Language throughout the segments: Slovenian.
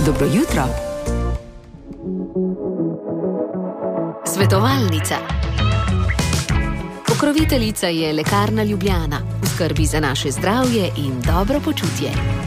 Dobro jutro. Svetovalnica. Pokroviteljica je Lekarna Ljubljana. V skrbi za naše zdravje in dobro počutje.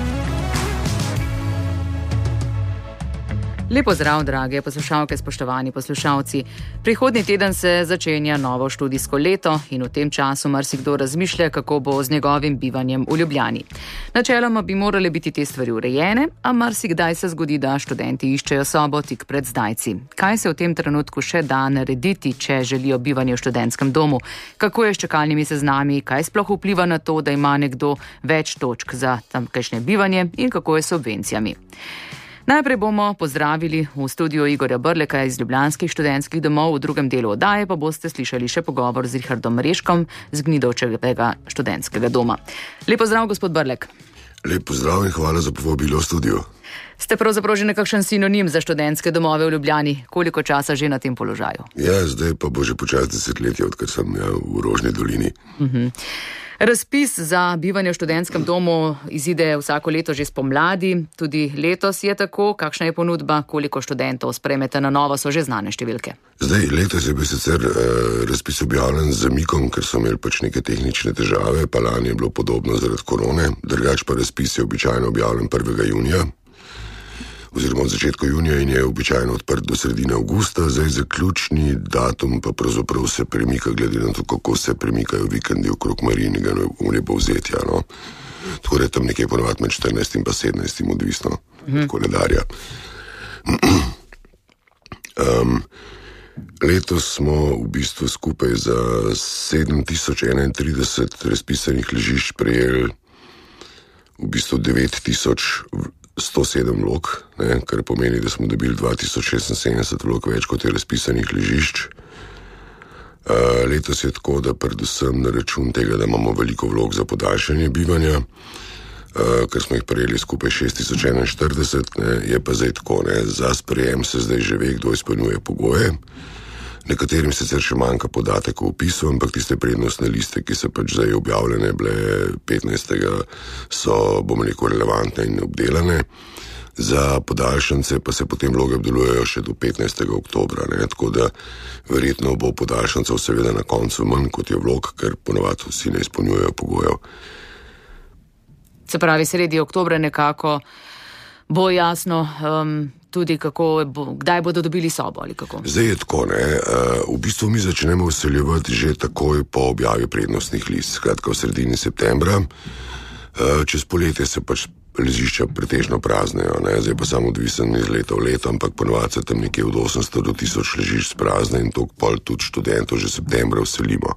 Lepo zdrav, drage poslušalke, spoštovani poslušalci. Prihodnji teden se začenja novo študijsko leto in v tem času marsikdo razmišlja, kako bo z njegovim bivanjem v Ljubljani. Načeloma bi morale biti te stvari urejene, a marsikdaj se zgodi, da študenti iščejo sobo tik pred zdajci. Kaj se v tem trenutku še da narediti, če želijo bivanje v študentskem domu? Kako je s čakalnimi seznami? Kaj sploh vpliva na to, da ima nekdo več točk za tamkajšnje bivanje in kako je s subvencijami? Najprej bomo pozdravili v studiu Igorja Brleka iz ljubljanskih študentskih domov, v drugem delu oddaje pa boste slišali še pogovor z Richardom Reškom z Gnidovčevega študentskega doma. Lep pozdrav, gospod Brlek. Lep pozdrav in hvala za povabilo v studio. Ste pravzaprav že nekakšen sinonim za študentske domove v Ljubljani. Koliko časa že na tem položaju? Ja, zdaj pa bo že počasi desetletje, odkar sem v Rožni dolini. Razpis za bivanje v študentskem domu izide vsako leto že spomladi, tudi letos je tako. Kakšna je ponudba, koliko študentov sprejmete na novo, so že znane številke? Zdaj, letos je bil sicer razpis objavljen z zamikom, ker so imeli pač neke tehnične težave, pa lani je bilo podobno zaradi korone, drugače pa razpis je običajno objavljen 1. junija, oziroma od začetka junija in je običajno odprt do sredine avgusta. Zdaj zaključni datum pa pravzaprav se premika, glede na to, kako se premikajo vikendi okrog Marijinega vnebovzetja. No? Tako da je tam nekje ponovadi med 14. in pa 17. odvisno od koledarja. Letos smo v bistvu skupaj za 7031 razpisanih ležišč prejeli v bistvu 9107 vlog, kar pomeni, da smo dobili 2076 vlog več, kot je razpisanih ležišč. Letos je tako, da predvsem na račun tega, da imamo veliko vlog za podaljšanje bivanja, ker smo jih prejeli skupaj 6041, je pa zdaj tako, za sprejem se zdaj že ve, kdo izpolnjuje pogoje. Nekaterim sicer še manjka podatek o opisu, ampak tiste prednostne liste, ki so pač zdaj objavljene, bile 15. so, bomo rekel, relevantne in obdelane. Za podaljšance pa se potem vloge obdelujejo še do 15. oktobra, tako da verjetno bo podaljšancev seveda na koncu manj, kot je vlog, ker ponovadi vsi ne izpolnjujejo pogojev. Se pravi, sredi oktobra nekako bo jasno tudi, kdaj bodo dobili sobo ali kako? Zdaj je tako, v bistvu mi začnemo vseljevati že takoj po objavi prednostnih list, skratka v sredini septembra. Čez poletje se pač ležišča pretežno praznejo, zdaj pa samo odvisen iz leta v leto, ampak ponovadi se tam nekje od 800 do 1000 ležišč sprazne in toliko pol tudi študentov že septembra vselimo.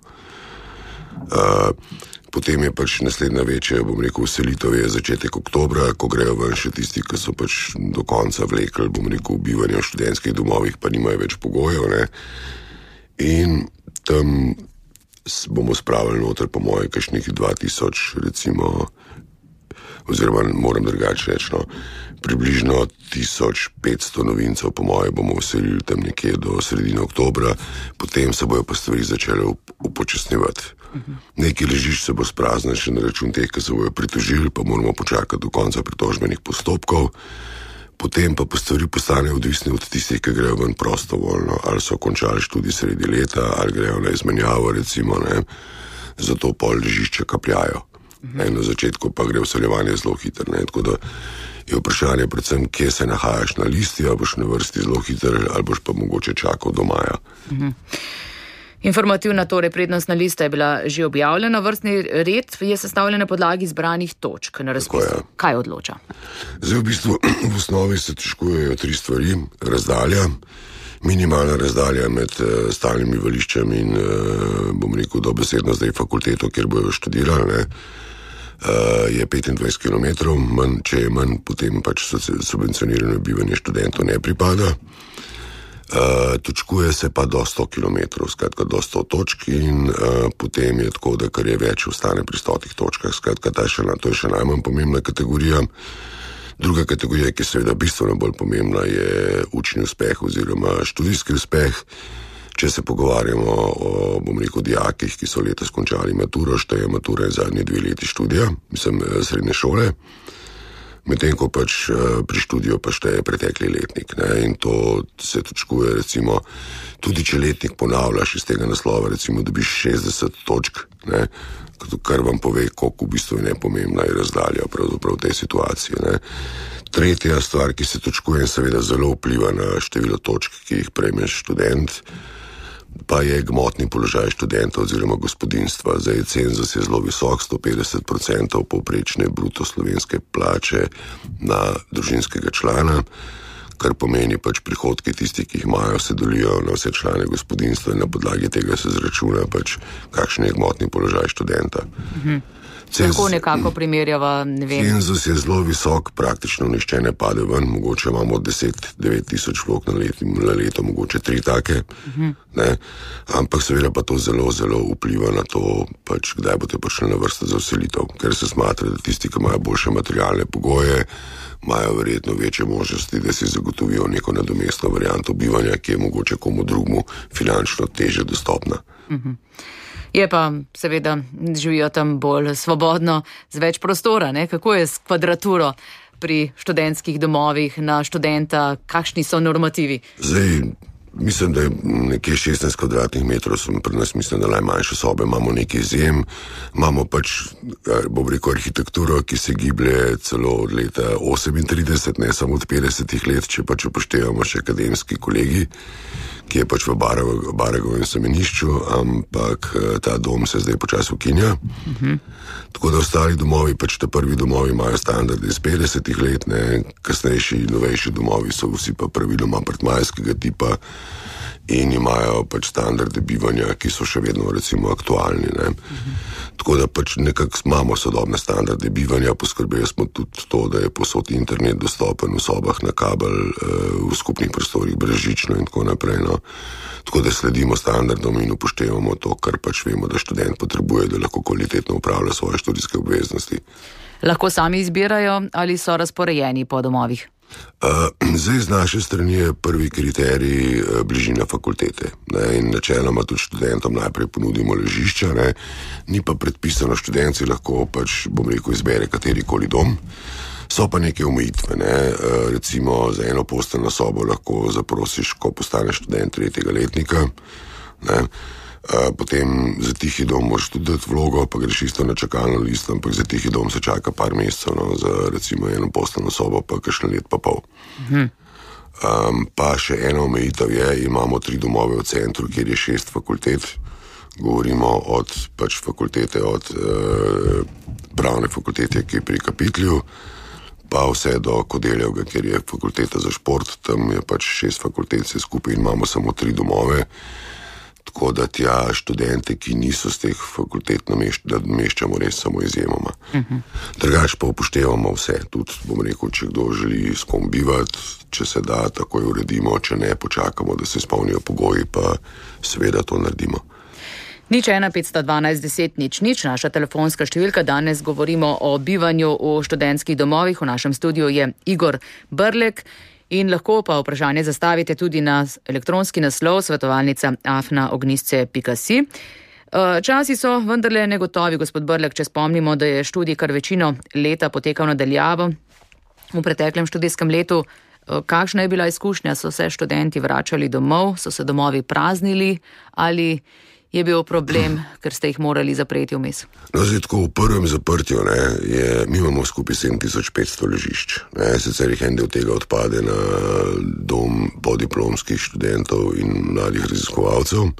Potem je pač naslednja večja, bom rekel, vselitev je začetek oktobra, ko grejo ven še tisti, ki so pač do konca vlekli, bom rekel, bivanje v študentskih domovih, pa nimajo več pogojev, In tam bomo spravili noter, po moje, kakšnih 2000, recimo, oziroma moram drugače reči, približno 1500 novincev, po moje, bomo vselili tam nekje do sredine oktobra, potem se bojo pa stvari začele upočasnjevati. Nekaj ležišč se bo spraznil še na račun teh, ki se bojo pritožili, pa moramo počakati do konca pritožbenih postopkov. Potem pa stvari postanejo odvisne od tistih, ki grejo ven prostovoljno, ali so končali študij sredi leta, ali grejo na izmenjavo, recimo, zato pol ležišča kapljajo. Na začetku pa gre vseljevanje zelo hitro, tako da je vprašanje predvsem, kje se nahajaš na listi, ali boš na vrsti zelo hitro, ali boš pa mogoče čakal do maja. Informativna, torej prednostna lista je bila že objavljena, vrstni red je sestavljen na podlagi zbranih točk na razpisu. Kaj odloča? Zdaj v bistvu v osnovi se težkujejo 3 stvari. Razdalja, minimalna razdalja med stalnim bivališčem in, bom rekel, dobesedno zdaj fakulteto, kjer bojo študirali, je 25 km, če je manj, potem pač subvencionirano bivanje študentov ne pripada. Točkuje se pa do 100 km, skratka do 100 točk in potem je tako, da kar je več ostane pri 100 točkah, skratka to je še najmanj pomembna kategorija. Druga kategorija, ki je seveda bistveno bolj pomembna, je učni uspeh oziroma študijski uspeh. Če se pogovarjamo o, bom rekel, dijakih, ki so letos končali maturo, šteje matura in zadnji 2 leti študija, srednje šole. medtem ko pač pri študiju pa šteje pretekli letnik. Ne? In to se točkuje, recimo, tudi če letnik ponavljaš iz tega naslova, recimo, dobiš 60 točk, ne? Kar vam pove, koliko v bistvu je nepomembna in razdalja pravzaprav v tej situaciji. Ne? Tretja stvar, ki se točkuje in seveda zelo vpliva na število točk, ki jih prejme študent, pa je gmotni položaj študenta oziroma gospodinjstva. Zdaj cenzus je zelo visok, 150% povprečne bruto slovenske plače na družinskega člana, kar pomeni pač prihodki tisti, ki jih imajo, se delijo na vse člane gospodinjstva in na podlagi tega se zračuna pač, kakšen je gmotni položaj študenta. Tako nekako primerjava, ne vem. Cenzus je zelo visok, praktično nišče ne pade ven, mogoče imamo 10-9 tisoč vlog na leto, mogoče 3 take, ne? Ampak seveda pa to zelo, zelo vpliva na to, pač, kdaj boste prišli na vrsto za vselitev, ker se smatra, da tisti, ki imajo boljše materialne pogoje, imajo verjetno večje možnosti, da si zagotovijo neko nadomestno varianto bivanja, ki je mogoče komu drugmu finančno teže dostopna. Je pa, seveda, živijo tam bolj svobodno, z več prostora, ne? Kako je s kvadraturo pri študentskih domovih na študenta, kakšni so normativi? Zdaj, mislim, da je nekje 16 kvadratnih metrov, pri nas mislim, da najmanjše sobe, imamo nekaj izjem, imamo pač, bom rekel, arhitekturo, ki se giblje celo od leta 38, ne samo od 50 let, če pač upoštevamo še akademski kolegi, ki je pač v Baragovem semenišču, ampak ta dom se zdaj počasi ukinja. Tako da ostali domovi, pač te prvi domovi imajo standarde iz 50 let, ne, kasnejši, novejši domovi so vsi pa praviloma apartmajskega tipa in imajo pač standarde bivanja, ki so še vedno recimo aktualni, ne. Tako da pač nekako imamo sodobne standarde bivanja, poskrbeli smo tudi to, da je posod internet dostopen v sobah na kabel, v skupnih prostorih brezžično in tako naprej, no. Tako da sledimo standardom in upoštevamo to, kar pač vemo, da študent potrebuje, da lahko kvalitetno upravlja svoje študijske obveznosti. Lahko sami izbirajo ali so razporejeni po domovih? Zdaj z naše strani je prvi kriterij bližina fakultete, ne, in načeloma tudi študentom najprej ponudimo ležišča, ne, ni pa predpisano, študent si lahko pač, bom rekel, izbere katerikoli dom, so pa neke omejitve, ne, recimo za eno posteljno sobo lahko zaprosiš, ko postaneš študent 3. letnika, ne. Potem za tihi dom moraš tudi dati vlogo, pa greš isto na čakalno listo, ampak za tihi dom se čaka par mesecev, no, za recimo eno posteljno sobo pa kakšen let pa pol. Pa še ena omejitev je, imamo 3 domove v centru, kjer je 6 fakultet, govorimo od pač fakultete, od pravne fakultete, ki je pri Kapitlju, pa vse do Kodeljevega, kjer je fakulteta za šport, tam je pač 6 fakultet, se skupaj in imamo samo 3 domove. Tako da tja študente, ki niso z teh fakultet nameščamo res samo izjemoma. Drugač pa upoštevamo vse, tudi, bom rekel, če kdo želi s kom bivati, če se da, takoj uredimo, če ne, počakamo, da se izpolnijo pogoji, pa seveda to naredimo. 01 512 10 00, naša telefonska številka, danes govorimo o bivanju v študentskih domovih, v našem studiu je Igor Brlek. In lahko pa vprašanje zastavite tudi na elektronski naslov svetovalnica@ognisce.si. Časi so vendarle negotovi, gospod Brlek, če spomnimo, da je študij kar večino leta potekal nadaljavo v preteklem študijskem letu. Kakšna je bila izkušnja? So se študenti vračali domov, so se domovi praznili ali je bil problem, ker ste jih morali zapreti vmes? No, zdaj tako v prvem zaprtju, ne, mi imamo skupaj 7500 ležišč, ne, sicer jih en del tega odpade na dom podiplomskih študentov in mladih raziskovalcev,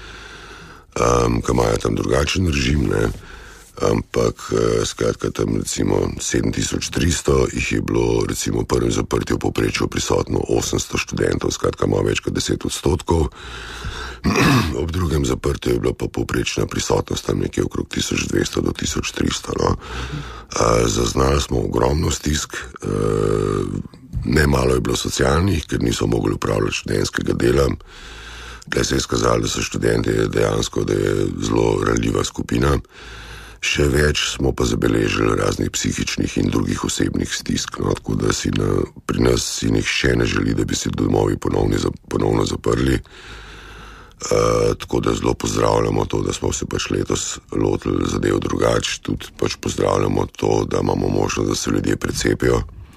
ki imajo tam drugačen režim, ne, ampak skratka tam recimo 7300 jih je bilo recimo v prvem zaprtju povprečju prisotno 800 študentov, skratka ima več kot 10%. Ob drugem zaprtju je bila pa povprečna prisotnost tam nekje okrog 1200 do 1300. No. Zaznali smo ogromno stisk, ne malo je bilo socialnih, ker niso mogli upravljati študentskega dela. Tukaj se je izkazalo, da so študenti dejansko, da je zelo ranljiva skupina. Še več smo pa zabeležili raznih psihičnih in drugih osebnih stisk, no, tako da pri nas si nihče ne želi, da bi se domovi ponovno zaprli. Tako da zelo pozdravljamo to, da smo se pač letos lotili zadev drugače, tudi pač pozdravljamo to, da imamo možnost, da se ljudje precepijo.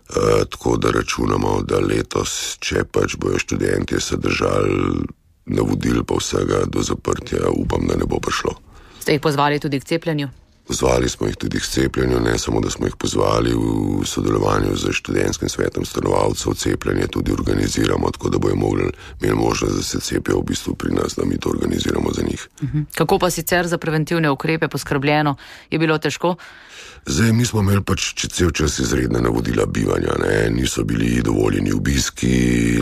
Tako da računamo, da letos, če pač bojo študentje se držali navodil pa vsega do zaprtja, upam, da ne bo prišlo. Ste jih pozvali tudi k cepljenju? Pozvali smo jih tudi k cepljenju, ne samo, da smo jih pozvali v sodelovanju z študentskim svetom stanovalcev, cepljenje tudi organiziramo, tako da bojo imeli možnost, da se cepijo v bistvu pri nas, da mi to organiziramo za njih. Kako pa sicer za preventivne ukrepe poskrbljeno? Je bilo težko? Zdaj, mi smo imeli pač cel čas izredne navodila bivanja, ne, niso bili dovoljeni obiski,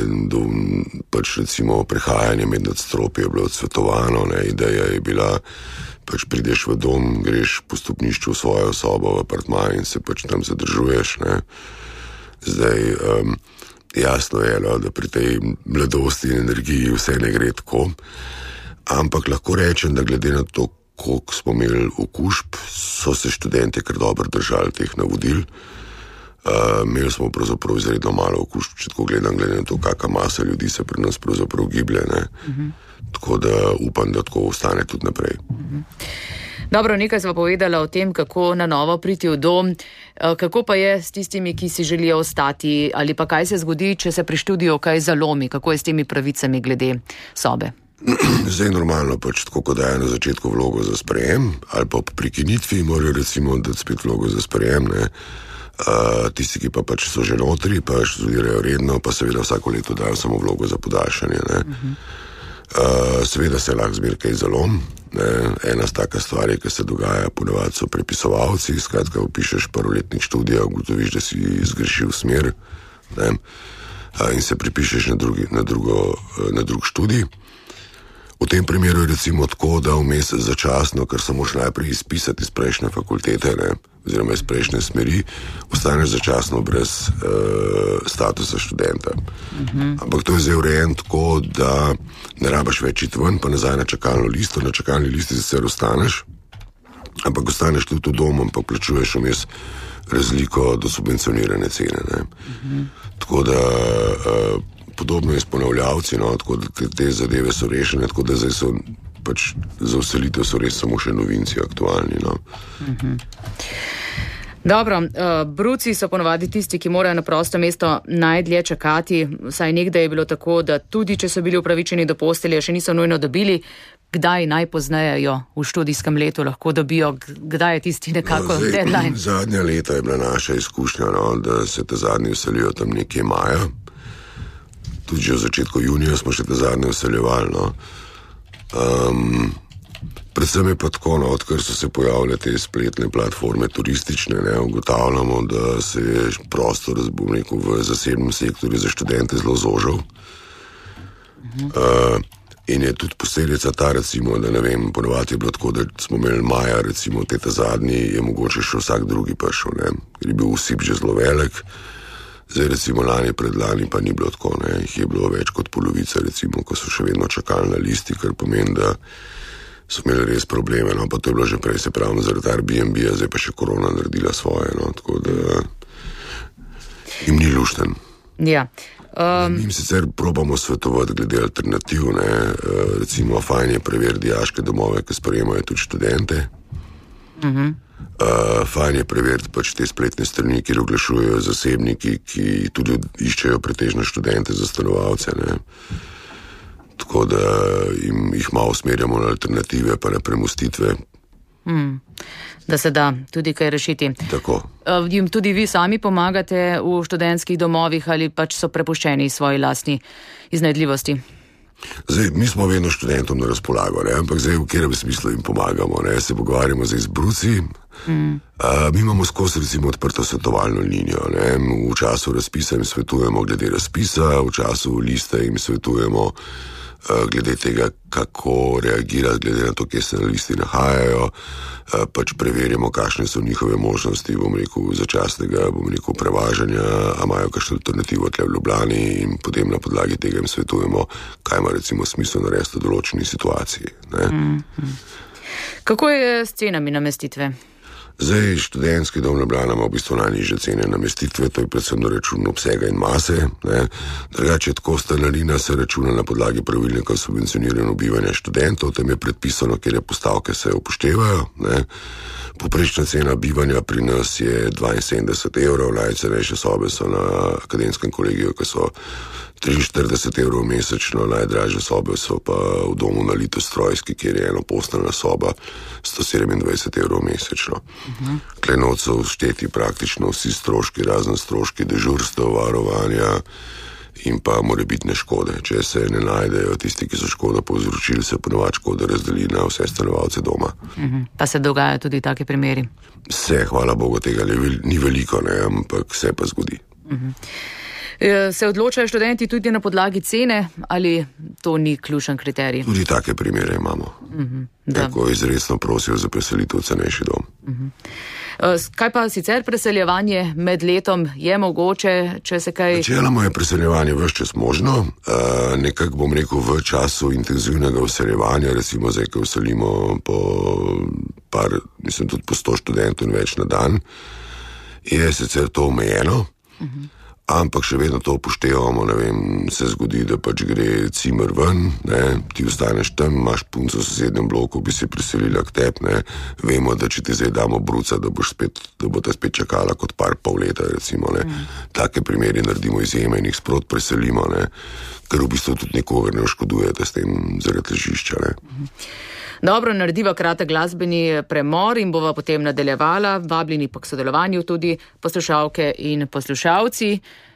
pač recimo prehajanje med nadstropje je bilo odsvetovano, ne, ideja je bila, pač prideš v dom, greš po stopnišču v svojo sobo, v apartma in se pač tam zadržuješ, ne. Zdaj, jasno je, da pri tej mladosti in energiji vse ne gre tako, ampak lahko rečem, da glede na to, koliko smo imeli okužb, so se študenti kar dobro držali teh navodil. Imeli smo pravzaprav izredno malo okužb, če tako gledam, glede na to, kakšna masa ljudi se pri nas pravzaprav giblje, ne. Tako da upam, da tako ostane tudi naprej. Dobro, nekaj sva povedala o tem, kako na novo priti v dom, kako pa je s tistimi, ki si želijo ostati, ali pa kaj se zgodi, če se pri študiju kaj zalomi, kako je s temi pravicami glede sobe? Zdaj normalno pač tako, ko dajo na začetku vlogo za sprejem, ali pa po prekinitvi morajo recimo dati spet vlogo za sprejem, ne. Tisti, ki pa pač so že notri, pa študirajo redno, pa seveda vsako leto dajo samo vlogo za podaljšanje, ne. Seveda se lahko zmer kaj zalom, ne. Ena taka stvar je, ki se dogaja, ponavadi so prepisovalci, skratka upišeš prvoletnik študija, ugotoviš, da si zgrešil smer, ne, in se pripišeš na drug študij. V tem primeru je recimo tako, da vmes začasno, ker se moraš najprej izpisati iz prejšnje fakultete, ne, oziroma iz prejšnje smeri, ostaneš začasno brez statusa študenta. Ampak to je zdaj urejeno tako, da ne rabaš več iti ven, pa nazaj na čakalno listo. Na čakalni listi sicer ostaneš, ampak ostaneš tudi v domu, pa plačuješ vmes razliko do subvencionirane cene, ne. Tako da podobno je s ponavljavci, no, tako da te zadeve so rešene, tako da zdaj so pač za vselitev so res samo še novinci aktualni, no. Dobro, bruci so ponovadi tisti, ki morajo na prosto mesto najdlje čakati, saj nekdaj je bilo tako, da tudi če so bili upravičeni do postelje, še niso nujno dobili. Kdaj najpozneje v študijskem letu lahko dobijo, kdaj je tisti nekako deadline? Zadnja leta je bila naša izkušnja, no, da se te zadnji vselijo tam nekje maja. Tudi že v začetku junija smo še te zadnje vseljevali, no. Predvsem je pa tako, no, odkar so se pojavile te spletne platforme turistične, ne, ugotavljamo, da se je prostor, bom rekel, v zasebnem sektorju za študente zelo zožal. In je tudi posledica ta, recimo, da ne vem, ponavadi je bilo tako, da smo imeli maja, recimo, te zadnji, je mogoče še vsak drugi prišel, ne, ker je bil vsip že zelo velik. Zdaj recimo lani, predlani pa ni bilo tako, ne, jih je bilo več kot polovica, recimo, ko so še vedno čakali na listi, kar pomeni, da so imeli res probleme, no, pa to je bilo že prej, se pravim, zaradi Airbnb-a, zdaj pa še korona naredila svoje, no, tako da jim ni lušten. Ja. Njim sicer probamo svetovati glede alternativ, ne, recimo fajn je preveriti dijaške domove, ki sprejemajo tudi študente. Fajn je preveriti pač te spletne strani, kjer oglašujejo zasebniki, ki tudi iščejo pretežno študente za stanovalce, ne. Tako da jih malo usmerjamo na alternative, pa na premostitve. Da se da tudi kaj rešiti. Tako. Jim tudi vi sami pomagate v študentskih domovih ali pač so prepuščeni svoji lastni iznajdljivosti? Zdaj, mi smo vedno študentom na razpolago, ne, ampak zdaj v katerem smislu jim pomagamo, ne, se pogovarjamo zdaj z bruci. Mi imamo skozi recimo odprto svetovalno linijo, ne, v času razpisa jim svetujemo glede razpisa, v času liste jim svetujemo glede tega, kako reagirati, glede na to, kje se na listi nahajajo, pač preverjamo, kakšne so njihove možnosti, bom rekel, začasnega, bom rekel, prevažanja, a imajo kakšno alternativo tle v Ljubljani in potem na podlagi tega jim svetujemo, kaj ima recimo smisel narediti v določeni situaciji, ne. Kako je s cenami namestitve? Zdaj, študentski dom Ljubljana ima v bistvu najnižje cene namestitve, to je predvsem na račun obsega in mase. Drugače, tako stanarina se računa na podlagi pravilnika o subvencioniranju bivanja študentov, tam je predpisano, kjer postavke se upoštevajo. Poprečna cena bivanja pri nas je 72 evrov, najcenejše sobe so na akademskem kolegiju, ki so 43 evrov mesečno, najdražje sobe so pa v domu na Litostrojski, kjer je enoposteljna soba 127 evrov mesečno. Klenot so všteti praktično vsi stroški, razen stroški dežurstev, varovanja in pa morebitne škode. Če se ne najdejo tisti, ki so škodo povzročili, se ponovadi škoda razdeli na vse stanovalce doma. Pa se dogajajo tudi take primeri? Se, hvala Bogu, tega ni veliko, ampak se pa zgodi. Se odločajo študenti tudi na podlagi cene ali to ni ključen kriterij? Tudi take primere imamo. Tako izredno prosijo za preselitev v cenejši dom. Kaj pa sicer preseljevanje med letom je mogoče, če se kaj... Načeloma je preseljevanje ves čas možno, nekako bom rekel v času intenzivnega vseljevanja, recimo zdaj, ko vselimo tudi po 100 študentov in več na dan, je sicer to omejeno, ampak še vedno to upoštevamo, se zgodi, da pač gre cimer ven, ti ostaneš tam, imaš punco v sosednjem bloku, bi se preselila k tebi, vemo, da če ti zdaj damo bruca, da bo ta spet čakala kot pol leta, recimo, Take primeri naredimo izjeme in jih sprot preselimo, ker v bistvu tudi nikogar ne oškodujete s tem zaradi ležišča, Dobro, narediva kratek glasbeni premor in bova potem nadaljevala, vabljeni pa k sodelovanju tudi poslušalke in poslušalci.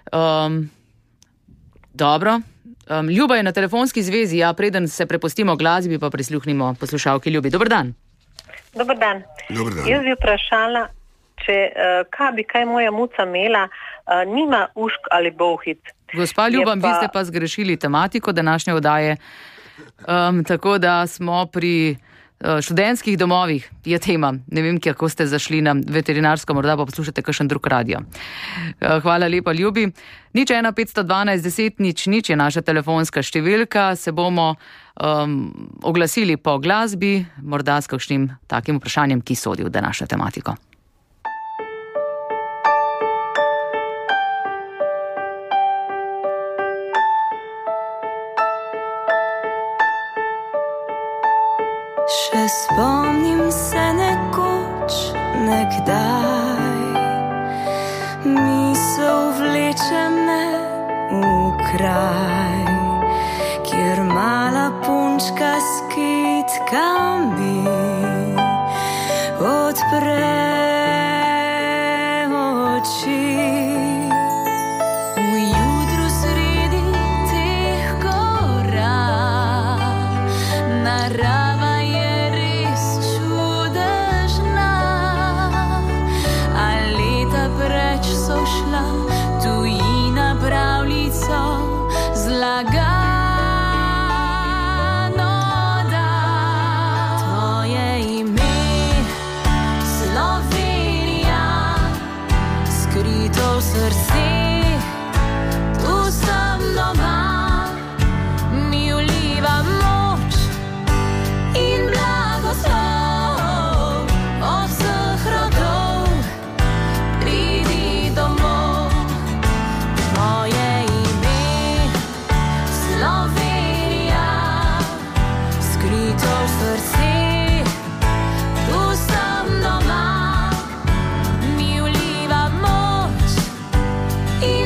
Dobro, Ljuba je na telefonski zvezi, preden se prepustimo glasbi, pa prisluhnimo poslušalki Ljubi. Dober dan. Dober dan. Dober dan. Jaz bi vprašala, kaj moja muca imela, nima ušk ali bolhit. Gospa Ljuba, vi ste pa zgrešili tematiko današnje oddaje. Tako da smo pri študentskih domovih, je tema. Ne vem, kako ste zašli na veterinarsko, morda pa poslušate kakšen drug radio. Hvala lepa, Ljubi. 01 512 10 0 je naša telefonska številka. Se bomo oglasili po glasbi, morda s kakšnim takim vprašanjem, ki sodi v današnjo tematiko. Še spomnim se nekoč, nekdaj, misel vleče me v kraj, kjer mala punčka s kitkami odpre oči. I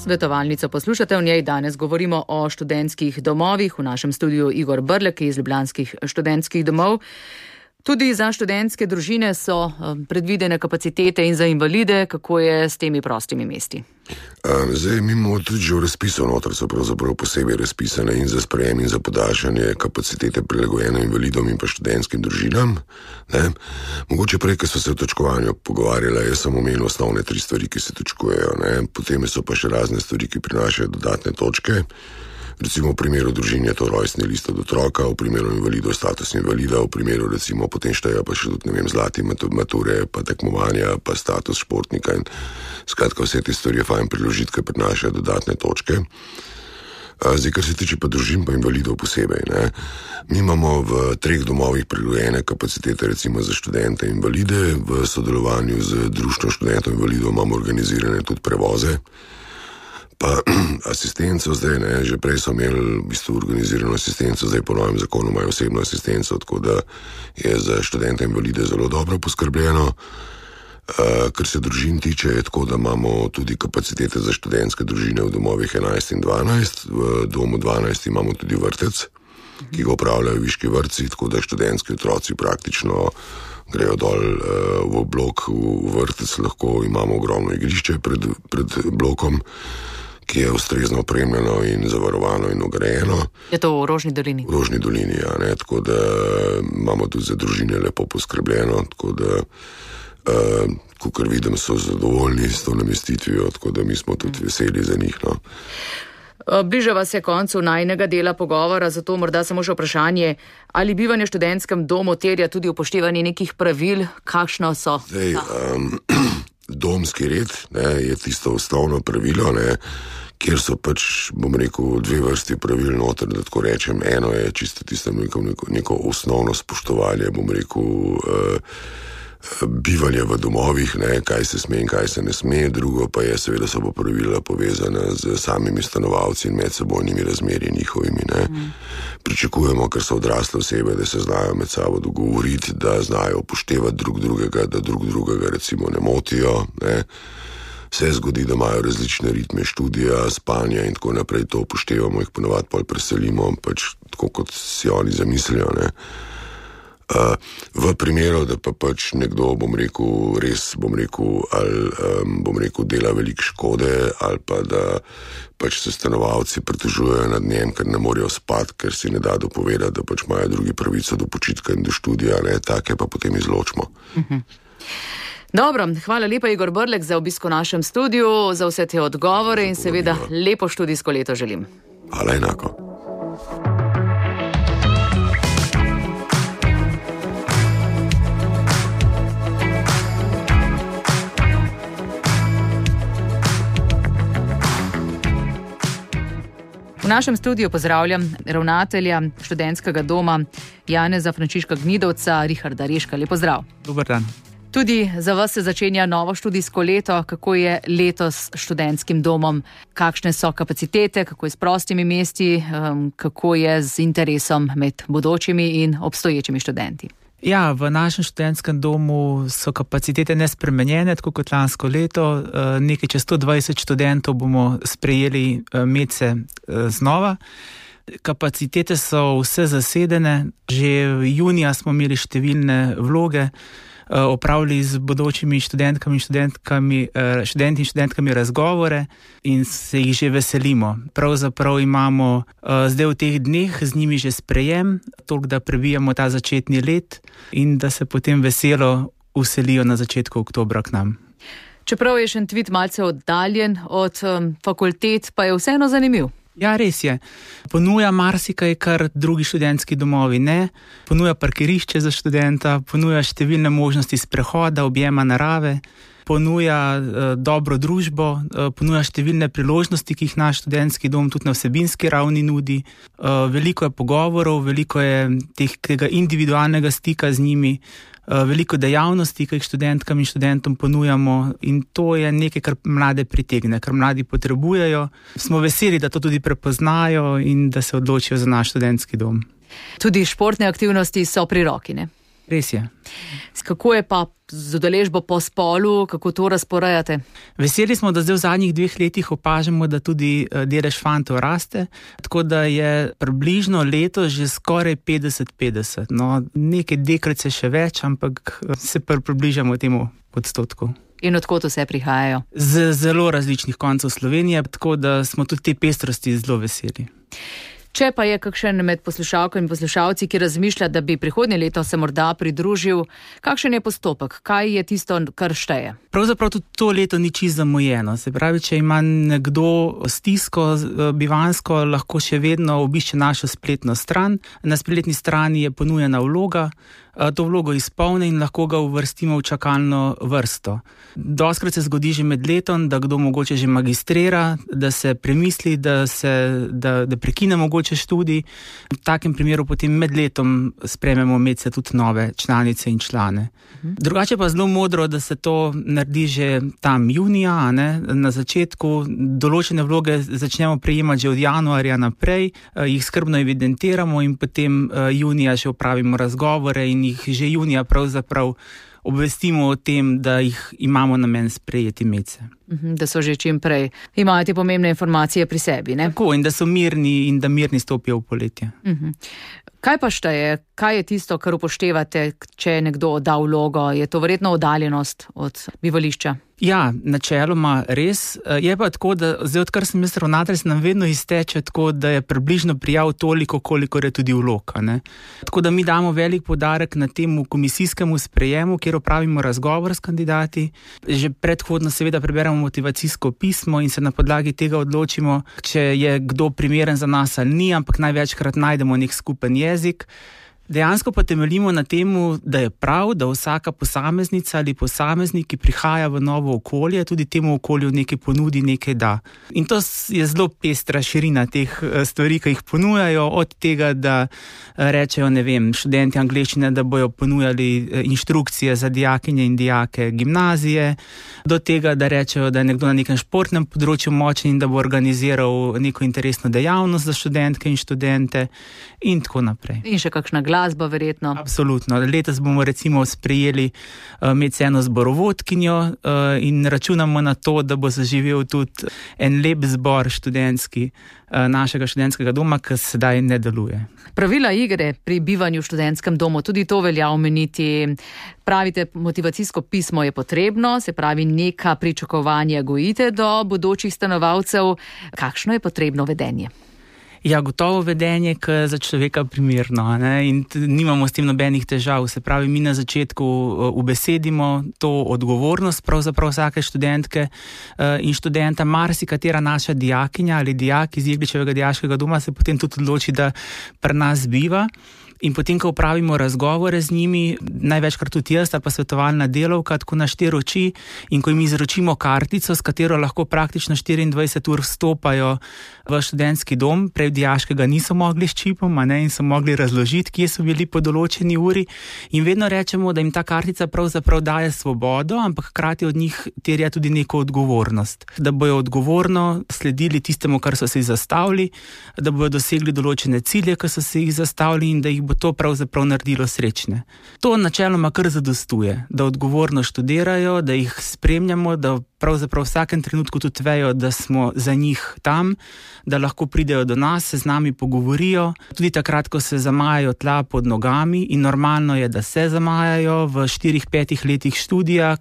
Svetovalnico poslušate, v njej danes govorimo o študentskih domovih. V našem studiu Igor Brlek iz ljubljanskih študentskih domov. Tudi za študentske družine so predvidene kapacitete in za invalide. Kako je s temi prostimi mesti? Zdaj, mi imamo tudi že v razpisu noter, so pravzaprav posebej razpisane in za sprejem in za podaljšanje kapacitete prilagojene invalidom in pa študentskim družinam. Ne? Mogoče prej, ko smo se o točkovanju pogovarjali, jaz sem omenil osnovne 3 stvari, ki se točkujejo. Ne? Potem so pa še razne stvari, ki prinašajo dodatne točke. Recimo v primeru družine je to rojstni list od otroka, v primeru invalidov status invalida, v primeru recimo potem štejejo pa še tudi, zlati mature, pa tekmovanja, pa status športnika in skratka vse te stvari je fajn priložiti, ker prinašajo dodatne točke. Zdaj, kar se tiče pa družin pa invalidov posebej, ne. Mi imamo v 3 domovih prilagojene kapacitete recimo za študente in invalide, v sodelovanju z Društvom študentov invalidov imamo organizirane tudi prevoze. Pa asistenco zdaj, ne, že prej so imeli v bistvu organizirano asistenco, zdaj po novem zakonu imajo osebno asistenco, tako da je za študente invalide zelo dobro poskrbljeno. Kar se družin tiče, je tako, da imamo tudi kapacitete za študentske družine v domovih 11 in 12. V domu 12 imamo tudi vrtec, ki ga upravljajo viški vrtci, tako da študentski otroci praktično grejo dol v blok, v vrtec, lahko imamo ogromno igrišče pred blokom, ki je ustrezno opremljeno in zavarovano in ograjeno. Je to v Rožni dolini? V Rožni dolini, ja, ne, tako da imamo tudi za družine lepo poskrbljeno, tako da, kakor vidim, so zadovoljni s to namestitvijo, tako da mi smo tudi veseli za njih, no. Bližava se koncu najnega dela pogovora, zato morda samo še vprašanje, ali bivanje v študentskem domu terja tudi upoštevanje nekih pravil, kakšno so? Zdaj, domski red, ne, je tisto osnovno pravilo, ne, kjer so pač, bom rekel, 2 vrsti pravil noter, da tako rečem. Eno je čisto tisto neko osnovno spoštovanje, bom rekel, bivanje v domovih, ne, kaj se sme in kaj se ne sme. Drugo pa je, seveda so pa pravila povezana z samimi stanovalci in medsebojnimi razmerji njihovimi, ne. Pričakujemo, ker so odrasle osebe, da se znajo med sabo dogovoriti, da znajo upoštevati drug drugega, da drug drugega recimo ne motijo, ne. Se zgodi, da imajo različne ritme študija, spanja in tako naprej, to upoštevamo, jih ponavadi pol preselimo, pač tako kot si oni zamislijo, ne. V primeru, da pa pač nekdo, bom rekel, dela veliko škode ali pa da pač se stanovalci pritožujejo nad njem, ker ne morejo spati, ker si ne da dopovedati, da pač imajo drugi pravico do počitka in do študija, ne, take pa potem izločimo. Dobro, hvala lepa Igor Brlek za obisk v našem studiu, za vse te odgovore in seveda lepo študijsko leto želim. Hvala enako. V našem studiu pozdravljam ravnatelja študentskega doma Janeza Frančiška Gnidovca, Richarda Reška. Lep pozdrav. Dober dan. Tudi za vas se začenja novo študijsko leto. Kako je letos s študentskim domom? Kakšne so kapacitete, kako je s prostimi mesti, kako je z interesom med bodočimi in obstoječimi študenti? Ja, v našem študentskem domu so kapacitete nespremenjene, tako kot lansko leto. Nekaj čez 120 študentov bomo sprejeli medse znova. Kapacitete so vse zasedene. Že junija smo imeli številne vloge, opravili z bodočimi študenti in študentkami razgovore in se jih že veselimo. Pravzaprav imamo zdaj v teh dneh z njimi že sprejem, toliko da prebijamo ta začetni let in da se potem veselo vselijo na začetku oktobra k nam. Čeprav je Šentvid malce oddaljen od fakultet, pa je vseeno zanimiv. Ja, res je. Ponuja marsikaj, kar drugi študentski domovi ne. Ponuja parkirišče za študenta, ponuja številne možnosti sprehoda, objema narave, ponuja dobro družbo, ponuja številne priložnosti, ki jih naš študentski dom tudi na vsebinski ravni nudi. Veliko je pogovorov, veliko je tega individualnega stika z njimi, veliko dejavnosti, ki jih študentkam in študentom ponujamo in to je nekaj, kar mlade pritegne, kar mladi potrebujejo. Smo veseli, da to tudi prepoznajo in da se odločijo za naš študentski dom. Tudi športne aktivnosti so pri roki, ne? Res je. Kako je pa z udeležbo po spolu, kako to razporejate? Veseli smo, da zdaj v zadnjih 2 letih opažamo, da tudi delež fantov raste, tako da je približno letos že skoraj 50-50. No, nekaj deklice še več, ampak se približamo temu odstotku. In odkot vse prihajajo? Z zelo različnih koncev Slovenije, tako da smo tudi te pestrosti zelo veseli. Če pa je kakšen med poslušalko in poslušalci, ki razmišlja, da bi prihodnje leto se morda pridružil, kakšen je postopek? Kaj je tisto, kar šteje? Pravzaprav tudi to leto ni čisto zamujeno. Se pravi, če ima nekdo stisko bivansko, lahko še vedno obišče našo spletno stran. Na spletni strani je ponujena vloga, to vlogo izpolni in lahko ga uvrstimo v čakalno vrsto. Dostikrat se zgodi že med letom, da kdo mogoče že magistrira, da se premisli, da prekine mogoče študij. V takem primeru potem med letom sprejmemo medse tudi nove članice in člane. Drugače pa zelo modro, da se to naredi že tam junija, na začetku. Določene vloge začnemo prejemati že od januarja naprej, jih skrbno evidentiramo in potem junija še opravimo razgovore in jih že junija pravzaprav obvestimo o tem, da jih imamo namen sprejeti medse. Da so že čim prej. Imajo te pomembne informacije pri sebi, ne? Tako, in da so mirni in da mirni stopijo v poletje. Kaj pa šteje? Kaj je tisto, kar upoštevate, če je nekdo oddal vlogo? Je to verjetno oddaljenost od bivališča? Ja, načeloma res. Je pa tako, da zdaj odkar sem jaz ravnatelj, se nam vedno izteče tako, da je približno prijav toliko, kolikor je tudi vlog. Tako da mi damo velik poudarek na temu komisijskemu sprejemu, kjer opravimo razgovor s kandidati. Že predhodno seveda preberemo motivacijsko pismo in se na podlagi tega odločimo, če je kdo primeren za nas ali ni, ampak največkrat najdemo nek skupen jezik. Dejansko pa temeljimo na temu, da je prav, da vsaka posameznica ali posameznik, ki prihaja v novo okolje, tudi temu okolju nekaj ponudi, nekaj da. In to je zelo pestra širina teh stvari, ki jih ponujajo, od tega, da rečejo, študenti angleščine, da bojo ponujali inštrukcije za dijakinje in dijake gimnazije, do tega, da rečejo, da je nekdo na nekem športnem področju močen in da bo organiziral neko interesno dejavnost za študentke in študente in tako naprej. In še kakšna glasba verjetno. Absolutno. Letos bomo recimo sprejeli medse eno zborovodkinjo in računamo na to, da bo zaživel tudi en lep zbor študentski našega študentskega doma, ki sedaj ne deluje. Pravila igre pri bivanju v študentskem domu, tudi to velja omeniti. Pravite, motivacijsko pismo je potrebno, se pravi, neka pričakovanja gojite do bodočih stanovalcev. Kakšno je potrebno vedenje? Ja, gotovo vedenje, ki je za človeka primerno, in nimamo s tem nobenih težav. Se pravi, mi na začetku ubesedimo to odgovornost pravzaprav vsake študentke in študenta. Marsikatera naša dijakinja ali dijak iz Jegličevega dijaškega doma se potem tudi odloči, da pri nas biva. In potem, ko upravimo razgovore z njimi, največkrat tudi jaz, ali pa svetovalna delavka, tako na 4 oči, in ko jim izročimo kartico, s katero lahko praktično 24 ur vstopajo v študentski dom, prej dijaškega niso mogli s čipom, in so mogli razložiti, kje so bili po določeni uri, in vedno rečemo, da jim ta kartica pravzaprav daje svobodo, ampak hkrati od njih terja tudi neko odgovornost. Da bojo odgovorno sledili tistemu, kar so si zastavili, da bojo dosegli določene cilje, ki so si jih zastavili, in da jih bo to pravzaprav naredilo srečne. To načeloma kar zadostuje, da odgovorno študirajo, da jih spremljamo, da pravzaprav v vsakem trenutku tudi vejo, da smo za njih tam, da lahko pridejo do nas, se z nami pogovorijo, tudi takrat, ko se zamajajo tla pod nogami, in normalno je, da se zamajajo v 4-5 letih študija,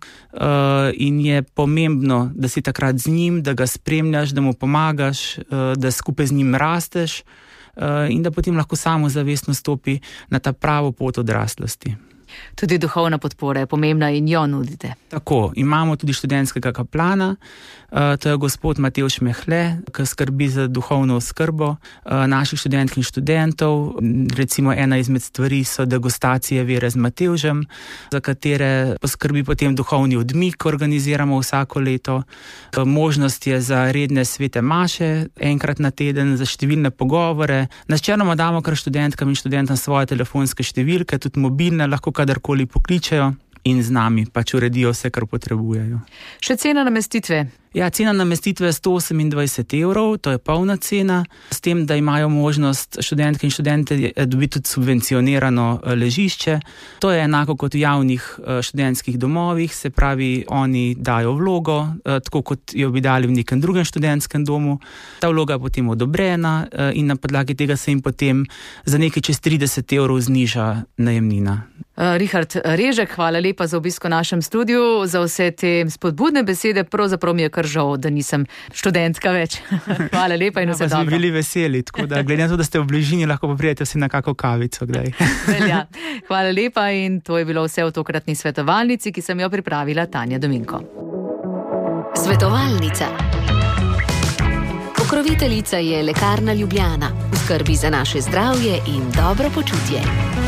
in je pomembno, da si takrat z njim, da ga spremljaš, da mu pomagaš, da skupaj z njim rasteš, in da potem lahko samozavestno stopi na ta pravo pot odraslosti. Tudi duhovna podpora je pomembna in jo nudite. Tako, imamo tudi študentskega kaplana, to je gospod Matevž Mehle, ki skrbi za duhovno oskrbo naših študentk in študentov. Recimo ena izmed stvari so degustacije vere z Matevžem, za katere poskrbi potem duhovni odmik, organiziramo vsako leto. Možnost je za redne svete maše, enkrat na teden, za številne pogovore. Načeloma damo kar študentkam in študentom svoje telefonske številke, tudi mobilne, lahko kadarkoli pokličejo in z nami pač uredijo vse, kar potrebujejo. Še cena namestitve. Ja, cena namestitve je 128 €, to je polna cena, s tem, da imajo možnost študentke in študente dobiti tudi subvencionirano ležišče. To je enako kot v javnih študentskih domovih, se pravi, oni dajo vlogo, tako kot jo bi dali v nekem drugem študentskem domu. Ta vloga je potem odobrena in na podlagi tega se jim potem za nekaj čez 30 € zniža najemnina. Richard Režek, hvala lepa za obisk v našem studiu, za vse te spodbudne besede. Pravzaprav mi je kar žal, da nisem študentka več. Hvala lepa in vse dobro. Smo bili veseli, tako da glede na to, da ste v bližini, lahko pa prijete vsi na kako kavico kdaj. Velja. Hvala lepa in to je bilo vse v tokratni svetovalnici, ki sem jo pripravila Tanja Dominko. Svetovalnica. Pokroviteljica je Lekarna Ljubljana. Skrbi za naše zdravje in dobro počutje.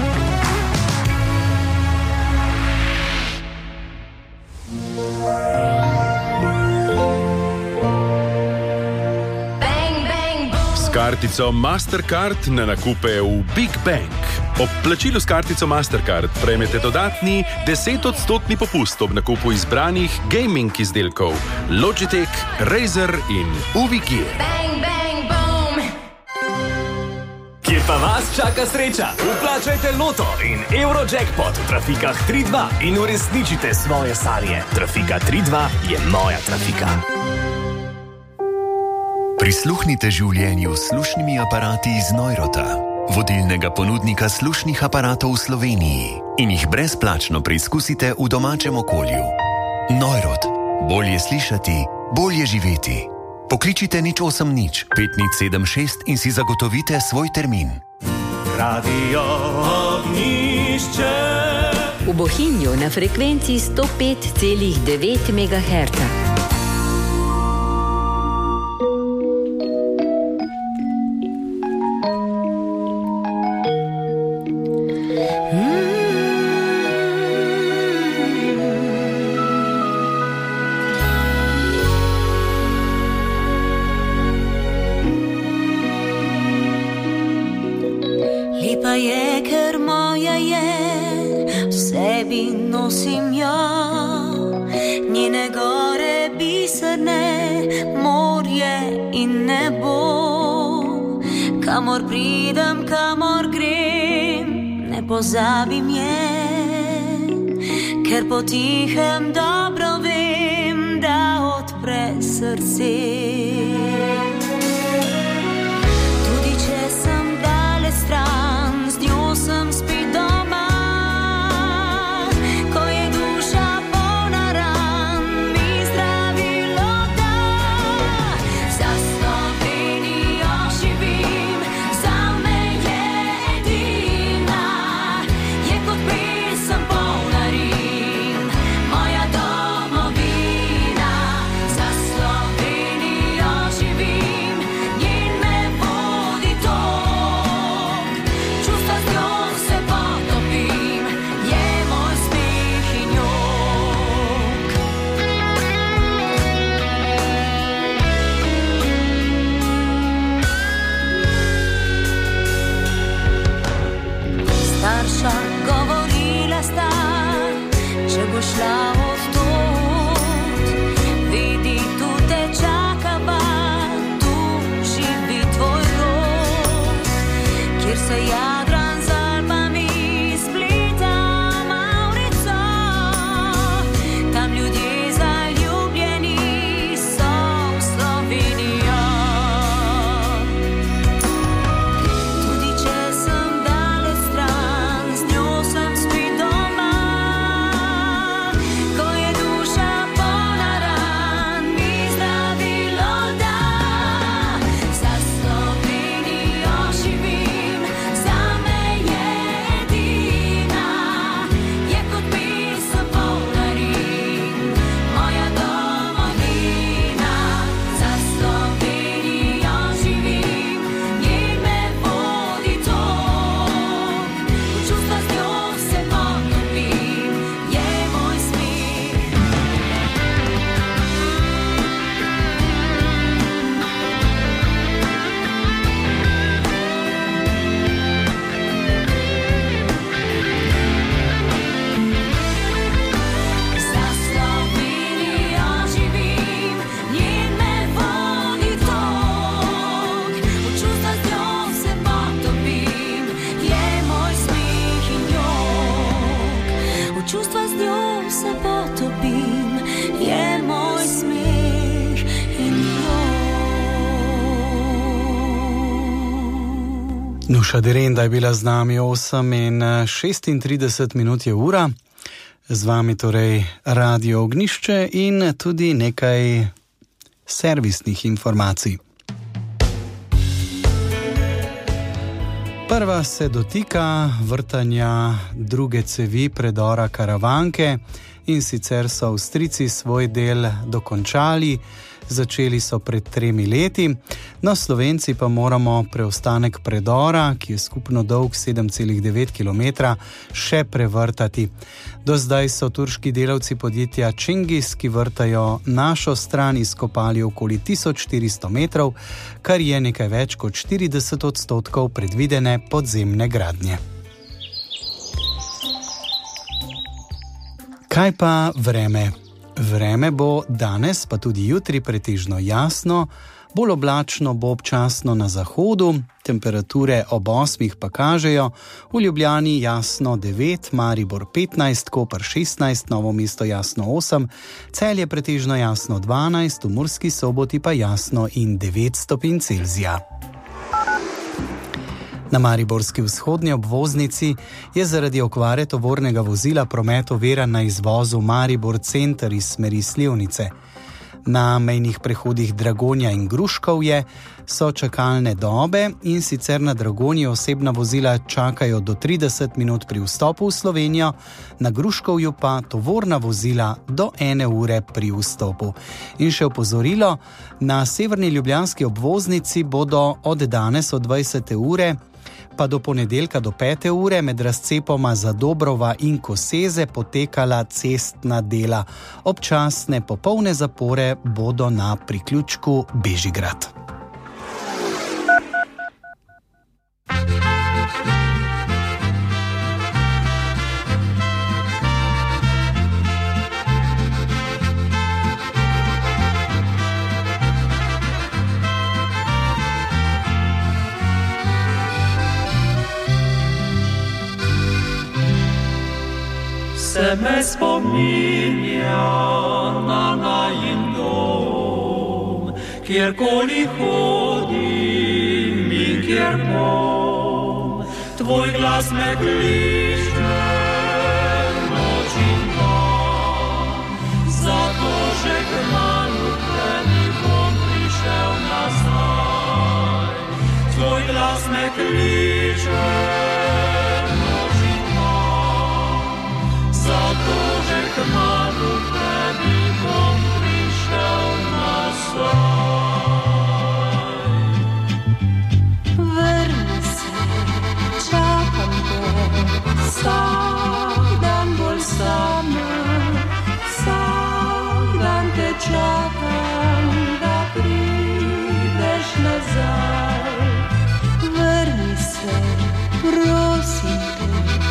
Kartico Mastercard na nakupe v Big Bang. Ob plačilu s kartico Mastercard prejmete dodatni 10% popust ob nakupu izbranih gaming izdelkov Logitech, Razer in UV-Gear. Kje pa vas čaka sreča? Vplačajte Loto in Eurojackpot v trafikah 3-2 in uresničite svoje sanje. Trafika 3-2 je moja trafika. Prisluhnite življenju s slušnimi aparati iz Neurota, vodilnega ponudnika slušnih aparatov v Sloveniji, in jih brezplačno preizkusite v domačem okolju. Neurot. Bolje slišati, bolje živeti. Pokličite 080 5076 in si zagotovite svoj termin. Radio Ognjišče. V Bohinju na frekvenci 105,9 MHz. Kamor pridem, kamor grem, ne pozabim je, ker potihem dobro vem, da odpre srce. Tudi če sem daleč stran, z njo sem spet doma. Ko je duša polna ran, mi zdravilo da. Za Slovenijo živim. Moja domovina, za Slovenijo. Nuša Derenda je bila z nami 8:36 je ura. Z vami torej Radio Ognjišče in tudi nekaj servisnih informacij. Prva se dotika vrtanja druge cevi predora Karavanke, in sicer so Avstrijci svoj del dokončali. Začeli so pred 3 leti, no Slovenci pa moramo preostanek predora, ki je skupno dolg 7,9 km, še prevrtati. Do zdaj so turški delavci podjetja Cengiz, ki vrtajo našo stran, izkopali okoli 1400 metrov, kar je nekaj več kot 40% predvidene podzemne gradnje. Kaj pa vreme? Vreme bo danes, pa tudi jutri pretežno jasno, bolj oblačno bo občasno na zahodu, temperature ob 8 pa kažejo, v Ljubljani jasno 9, Maribor 15, Koper 16, Novo mesto jasno 8, Celje pretežno jasno 12, v Murski Soboti pa jasno in 9 stopinj Celzija. Na mariborski vzhodni obvoznici je zaradi okvare tovornega vozila promet oviran na izvozu Maribor center iz smeri Slivnice. Na mejnih prehodih Dragonja in Gruškovje so čakalne dobe, in sicer na Dragonji osebna vozila čakajo do 30 minut pri vstopu v Slovenijo, na Gruškovju pa tovorna vozila do 1 ure pri vstopu. In še opozorilo, na severni ljubljanski obvoznici bodo od danes od 20. ure pa do ponedeljka do 5. ure med razcepoma Zadobrova in Koseze potekala cestna dela. Občasne popolne zapore bodo na priključku Bežigrad. Se me spominja na najin dom, kjerkoli hodim in kjer bom, tvoj glas me kliče noč in dan, zato že kmalu tebi bom prišel nazaj. Tvoj glas me kliče zato že kmalu tebi bom prišel nazaj. Vrni se, čakam te, vsak dan bolj sama, vsak dan te čakam, da prideš nazaj. Vrni se, prosim te,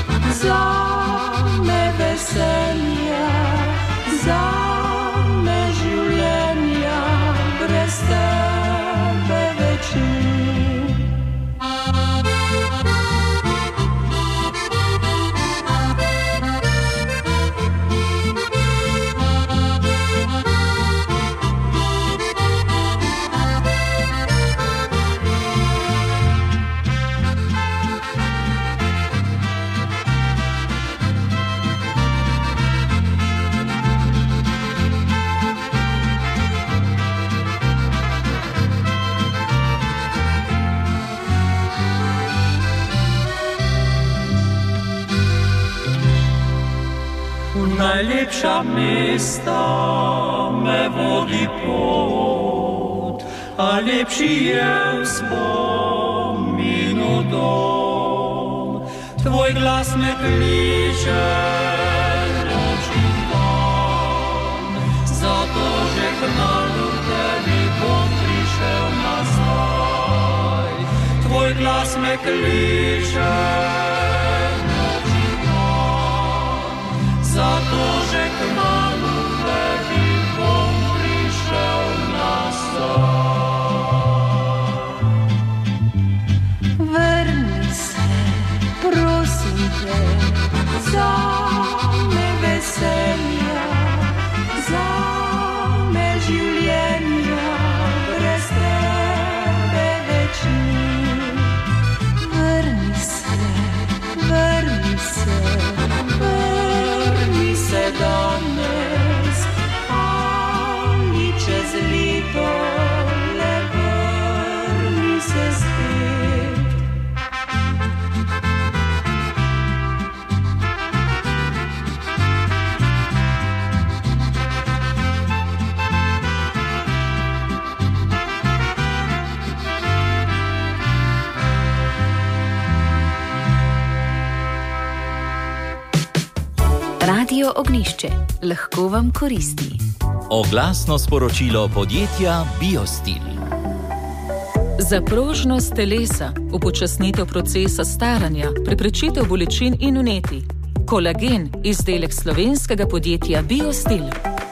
veselja, za me življenja, brez tebe več ni. Najlepša mesta me vodi pot, a lepši je spominu dom. Tvoj glas me kliče noč in dan, zato že kmalu tebi bom prišel nazaj. Tvoj glas me kliče zato že kmalu tebi bom prišel nazaj. Vrni se, prosim te, za me veselja, za me življenja, brez tebe več ni. Radio Ognišče. Lahko vam koristi. Oglasno sporočilo podjetja Biostil. Za prožnost telesa, upočasnitev procesa staranja, preprečitev bolečin in vnetij. Kolagen, izdelek slovenskega podjetja Biostil.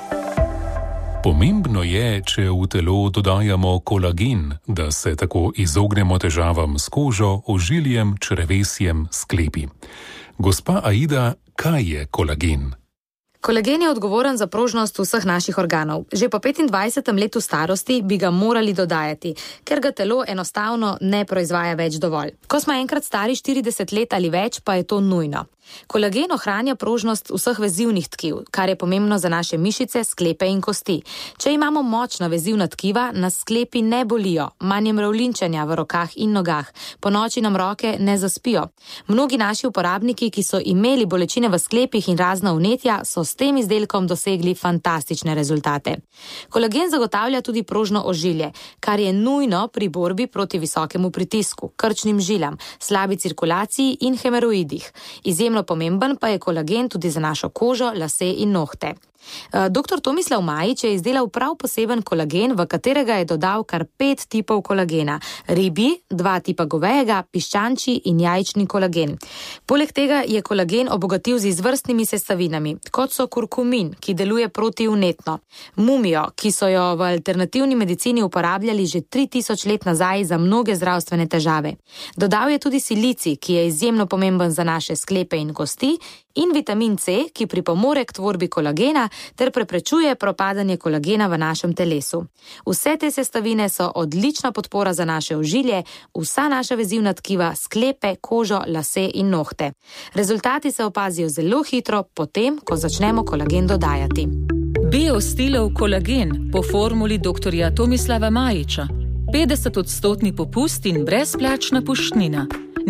Pomembno je, če v telo dodajamo kolagen, da se tako izognemo težavam s kožo, ožiljem, črevesjem, sklepi. Gospa Aida, kaj je kolagen? Kolagen je odgovoren za prožnost vseh naših organov. Že po 25. letu starosti bi ga morali dodajati, ker ga telo enostavno ne proizvaja več dovolj. Ko smo enkrat stari 40 let ali več, pa je to nujno. Kolagen ohranja prožnost vseh vezivnih tkiv, kar je pomembno za naše mišice, sklepe in kosti. Če imamo močna vezivna tkiva, nas sklepi ne bolijo, manj je mravljinčenja v rokah in nogah, ponoči nam roke ne zaspijo. Mnogi naši uporabniki, ki so imeli bolečine v sklepih in razna vnetja, so s tem izdelkom dosegli fantastične rezultate. Kolagen zagotavlja tudi prožno ožilje, kar je nujno pri borbi proti visokemu pritisku, krčnim žilam, slabi cirkulaciji in hemoroidih. Izjemno pomemben pa je kolagen tudi za našo kožo, lase in nohte. Dr. Tomislav Majič je izdelal prav poseben kolagen, v katerega je dodal kar 5 tipov kolagena. Ribji, 2 tipa govejega, piščančji in jajčni kolagen. Poleg tega je kolagen obogatil z izvrstnimi sestavinami, kot so kurkumin, ki deluje protivnetno, mumijo, ki so jo v alternativni medicini uporabljali že 3000 let nazaj za mnoge zdravstvene težave. Dodal je tudi silicij, ki je izjemno pomemben za naše sklepe in kosti, in vitamin C, ki pripomore k tvorbi kolagena ter preprečuje propadanje kolagena v našem telesu. Vse te sestavine so odlična podpora za naše ožilje, vsa naša vezivna tkiva, sklepe, kožo, lase in nohte. Rezultati se opazijo zelo hitro, potem, ko začnemo kolagen dodajati. Biostilov kolagen po formuli dr. Tomislava Majiča. 50% popust in brezplačna poštnina.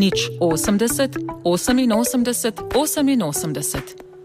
080 88 88.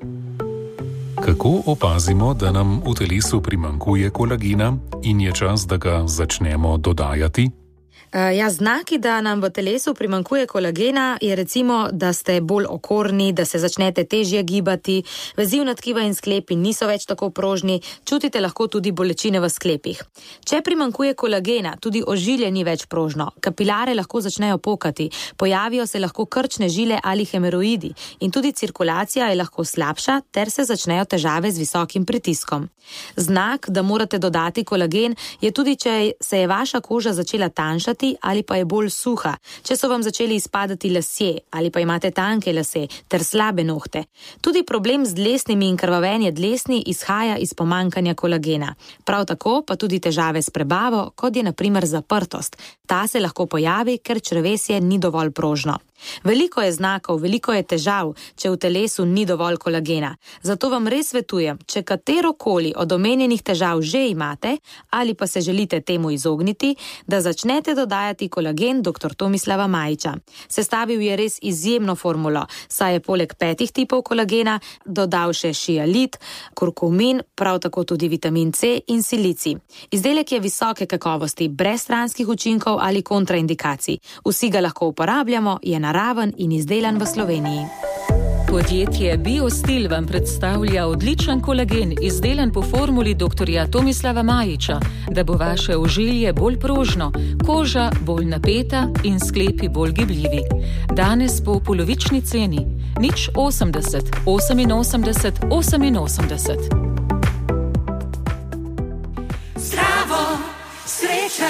Kako opazimo, da nam v telesu primanjkuje kolagena in je čas, da ga začnemo dodajati? Znaki, da nam v telesu primanjkuje kolagena, je recimo, da ste bolj okorni, da se začnete težje gibati, vezivna tkiva in sklepi niso več tako prožni, čutite lahko tudi bolečine v sklepih. Če primanjkuje kolagena, tudi ožilje ni več prožno, kapilare lahko začnejo pokati, pojavijo se lahko krčne žile ali hemoroidi in tudi cirkulacija je lahko slabša ter se začnejo težave z visokim pritiskom. Znak, da morate dodati kolagen, je tudi, če se je vaša koža začela tanjšati ali pa je bolj suha, če so vam začeli izpadati lasje ali pa imate tanke lase ter slabe nohte. Tudi problem z dlesnimi in krvavenje dlesni izhaja iz pomanjkanja kolagena. Prav tako pa tudi težave s prebavo, kot je na primer zaprtost. Ta se lahko pojavi, ker črevesje ni dovolj prožno. Veliko je znakov, veliko je težav, če v telesu ni dovolj kolagena. Zato vam res svetujem, če katerokoli od omenjenih težav že imate ali pa se želite temu izogniti, da začnete dodajati kolagen dr. Tomislava Majiča. Sestavil je res izjemno formulo, saj je poleg 5 tipov kolagena dodal še šialit, kurkumin, prav tako tudi vitamin C in silicij. Izdelek je visoke kakovosti, brez stranskih učinkov ali kontraindikacij. Vsi ga lahko uporabljamo, je naraven in izdelan v Sloveniji. Podjetje Biostil vam predstavlja odličen kolagen, izdelan po formuli dr. Tomislava Majiča, da bo vaše ožilje bolj prožno, koža bolj napeta in sklepi bolj gibljivi. Danes po polovični ceni, 080 88 88. Zdravo, sreča.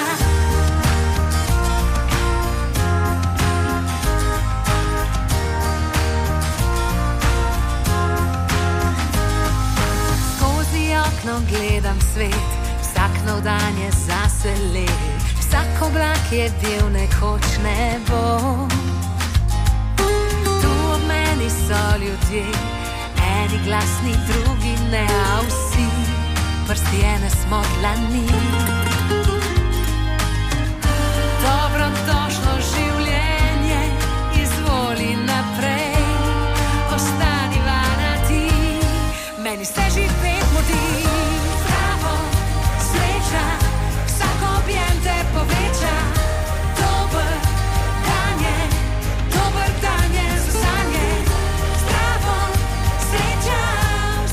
Gledam svet, vsak nov dan je zase lep, vsak oblak je bil nekoč nebo. Tu ob meni so ljudje, eni glasni, drugi ne, a vsi prsti ene smo dlani. Dobrodošlo življenje, izvoli naprej, ostaniva na ti, meni se živeti modi. Poveča, dober dan je za sanje, zdravo, sreča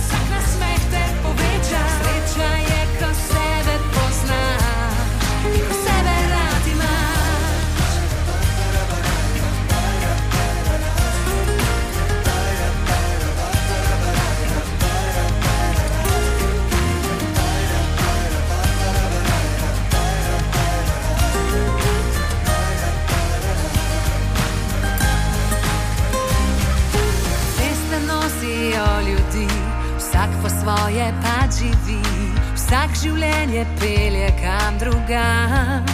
vsak življenje pelje kam drugam.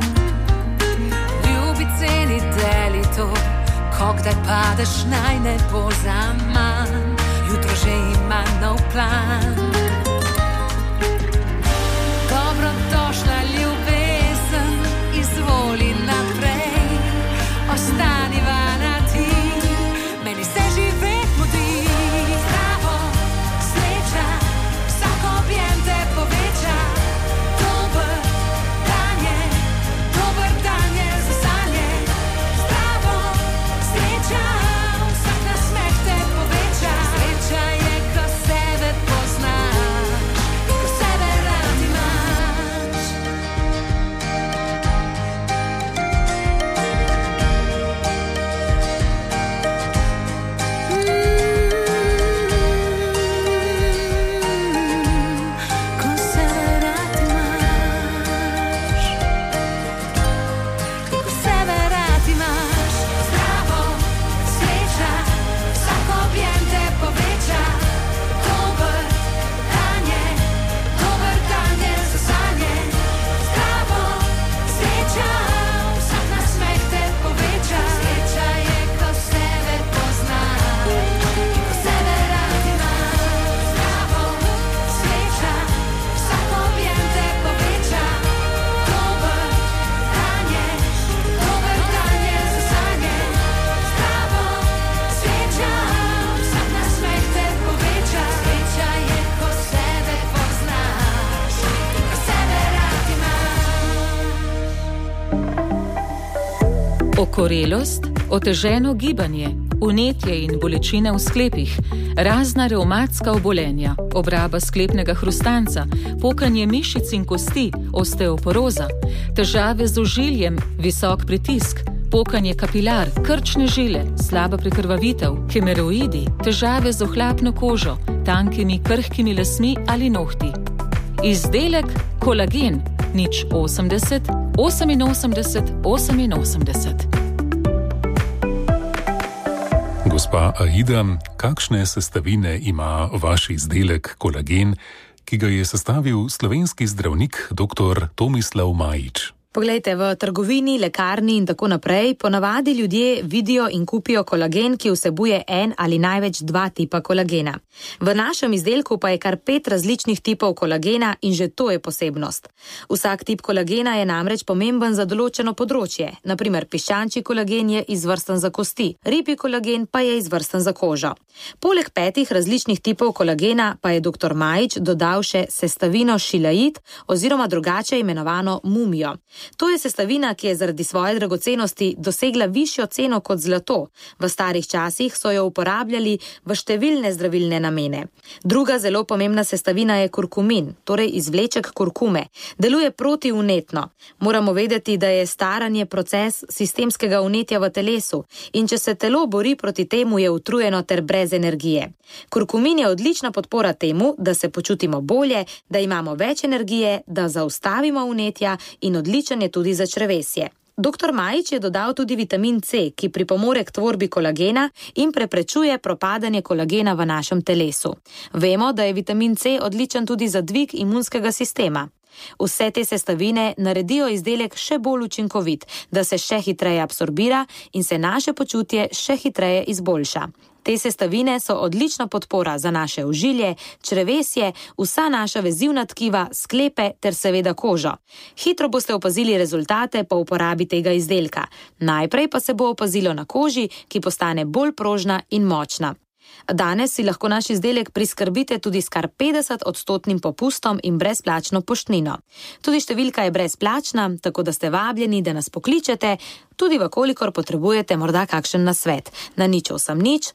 Ljubi, ceni, deli to, ko kdaj padeš, naj ne bo zaman, jutro že ima nov plan. Dobrodošla ljubezen, izvoli naprej, ostaniva na ti, meni se živet mudi. Zdravo, sreča, vsak objem te poveča. Dober dan je za sanje. Zdravo, sreča, vsak nasmeh te poveča. Sreča je, ko sebe poznaš, ko sebe rad imaš. Ko sebe rad imaš. Ko sebe rad imaš. Zdravo, sreča, vsak objem te poveča. Dober dan je za sanje. Zdravo, sreča, vsak nasmeh te poveča. Sreča je, ko sebe poznaš, ko sebe rad imaš. Zdravo, sreča, vsak objem te poveča. Dober dan je za sanje. Zdravo, sreča, vsak nasmeh te poveča. Sreča je, ko sebe poznaš, ko sebe rad imaš. Okorelost, oteženo gibanje, vnetje in bolečine v sklepih, razna revmatska obolenja, obraba sklepnega hrustanca, pokanje mišic in kosti, osteoporoza, težave z ožiljem, visok pritisk, pokanje kapilar, krčne žile, slaba prekrvavitev, hemoroidi, težave z ohlapno kožo, tankimi krhkimi lasmi ali nohti. Izdelek kolagen 080 88 88. Gospa Aida, kakšne sestavine ima vaš izdelek kolagen, ki ga je sestavil slovenski zdravnik dr. Tomislav Majič? Poglejte, v trgovini, lekarni in tako naprej ponavadi ljudje vidijo in kupijo kolagen, ki vsebuje en ali največ 2 tipa kolagena. V našem izdelku pa je kar 5 različnih tipov kolagena in že to je posebnost. Vsak tip kolagena je namreč pomemben za določeno področje. Naprimer, piščančji kolagen je izvrsten za kosti, ribji kolagen pa je izvrsten za kožo. Poleg 5 različnih tipov kolagena pa je dr. Majič dodal še sestavino šilaid oziroma drugače imenovano mumijo. To je sestavina, ki je zaradi svoje dragocenosti dosegla višjo ceno kot zlato. V starih časih so jo uporabljali v številne zdravilne namene. Druga zelo pomembna sestavina je kurkumin, torej izvleček kurkume. Deluje protivnetno. Moramo vedeti, da je staranje proces sistemskega vnetja v telesu in če se telo bori proti temu, je utrujeno ter brez energije. Kurkumin je odlična podpora temu, da se počutimo bolje, da imamo več energije, da zaustavimo vnetja in odličen je tudi za črevesje. Dr. Majič je dodal tudi vitamin C, ki pripomore k tvorbi kolagena in preprečuje propadanje kolagena v našem telesu. Vemo, da je vitamin C odličen tudi za dvig imunskega sistema. Vse te sestavine naredijo izdelek še bolj učinkovit, da se še hitreje absorbira in se naše počutje še hitreje izboljša. Te sestavine so odlična podpora za naše ožilje, črevesje, vsa naša vezivna tkiva, sklepe ter seveda kožo. Hitro boste opazili rezultate po uporabi tega izdelka. Najprej pa se bo opazilo na koži, ki postane bolj prožna in močna. Danes si lahko naš izdelek priskrbite tudi s kar 50% popustom in brezplačno poštnino. Tudi številka je brezplačna, tako da ste vabljeni, da nas pokličete, tudi vkolikor potrebujete morda kakšen nasvet. Na 080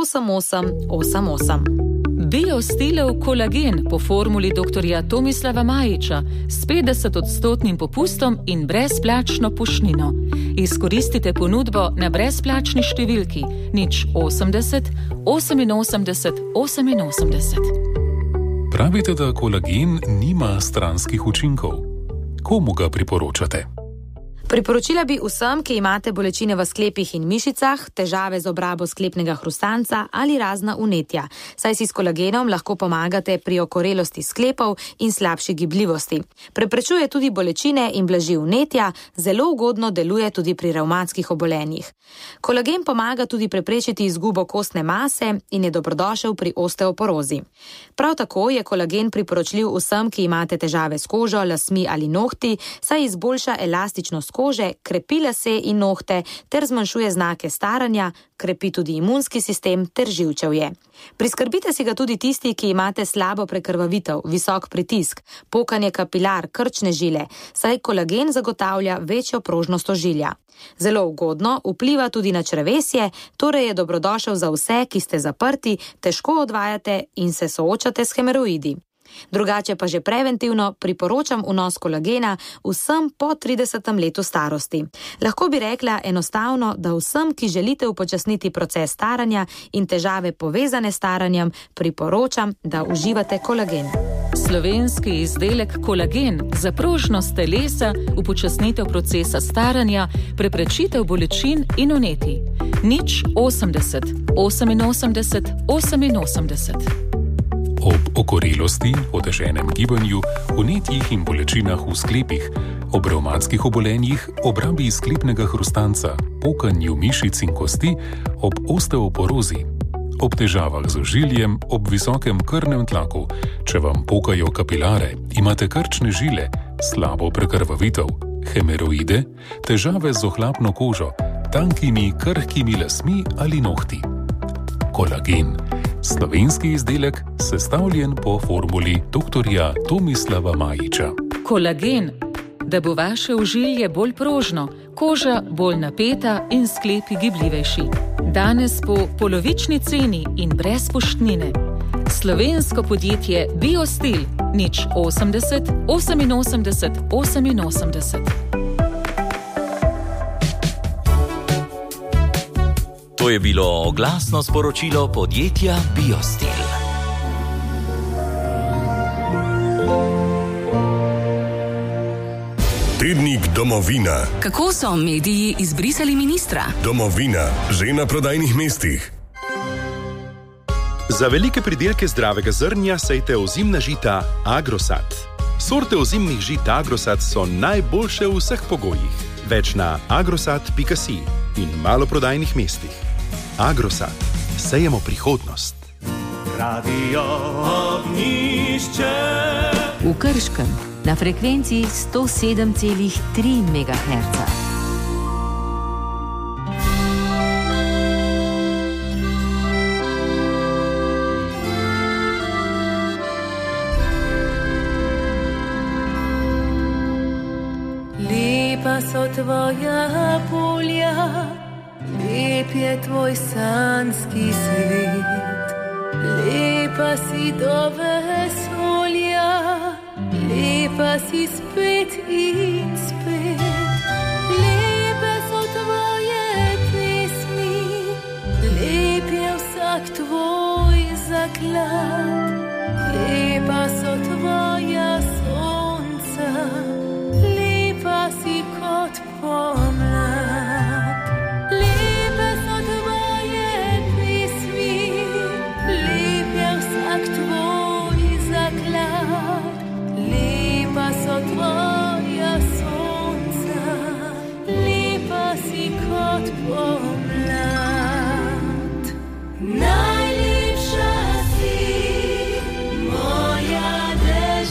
8888. Biostilov kolagen po formuli dr. Tomislava Majiča s 50% popustom in brezplačno poštnino. Izkoristite ponudbo na brezplačni številki 080 88 88. Pravite, da kolagen nima stranskih učinkov. Komu ga priporočate? Priporočila bi vsem, ki imate bolečine v sklepih in mišicah, težave z obrabo sklepnega hrustanca ali razna vnetja, saj si s kolagenom lahko pomagate pri okorelosti sklepov in slabši gibljivosti. Preprečuje tudi bolečine in blaži vnetja, zelo ugodno deluje tudi pri revmatskih obolenjih. Kolagen pomaga tudi preprečiti izgubo kostne mase in je dobrodošel pri osteoporozi. Prav tako je kolagen priporočljiv vsem, ki imate težave s kožo, lasmi ali nohti, saj izboljša elastičnost kože, krepi lase in nohte ter zmanjšuje znake staranja, krepi tudi imunski sistem ter živčevje. Priskrbite si ga tudi tisti, ki imate slabo prekrvavitev, visok pritisk, pokanje kapilar, krčne žile, saj kolagen zagotavlja večjo prožnost ožilja. Zelo ugodno vpliva tudi na črevesje, torej je dobrodošel za vse, ki ste zaprti, težko odvajate in se soočate s hemoroidi. Drugače pa že preventivno priporočam vnos kolagena vsem po 30. letu starosti. Lahko bi rekla enostavno, da vsem, ki želite upočasniti proces staranja in težave povezane s staranjem, priporočam, da uživate kolagen. Slovenski izdelek kolagen za prožnost telesa, upočasnitev procesa staranja, preprečitev bolečin in vnetij. 080 88 88. Ob okorelosti, oteženem gibanju, vnetjih in bolečinah v sklepih, ob revmatskih obolenjih, obrabi sklepnega hrustanca, pokanju mišic in kosti, ob osteoporozi, ob težavah z ožiljem, ob visokem krvnem tlaku, če vam pokajo kapilare, imate krčne žile, slabo prekrvavitev, hemoroide, težave z ohlapno kožo, tankimi, krhkimi lasmi ali nohti. Kolagen. Slovenski izdelek, sestavljen po formuli dr. Tomislava Majiča. Kolagen, da bo vaše ožilje bolj prožno, koža bolj napeta in sklepi gibljivejši. Danes po polovični ceni in brez poštnine. Slovensko podjetje Biostil 080 88 88. To je bilo oglasno sporočilo podjetja Biostil. Tednik Domovina. Kako so mediji izbrisali ministra? Domovina, že na prodajnih mestih. Za velike pridelke zdravega zrnja sejte ozimna žita Agrosat. Sorte ozimnih žit Agrosat so najboljše v vseh pogojih. Več na agrosat.si in maloprodajnih mestih. Agrosat. Sejemo prihodnost. Radio Ognjišče. V Krškem na frekvenci 107,3 MHz. Lepa so tvoja polja, lep je tvoj sanjski svet, lepa si do vesolja, lepa si spet in spet. Lepe so tvoje pesmi, lep je vsak tvoj zaklad, lepa so tvoja sonca, lepa si kot pomlad. Lepe so tvoje pesmi, lep je vsak tvoj zaklad, lepa so tvoja sonca, lepa si kot pomlad. Najlepša si moja dežela.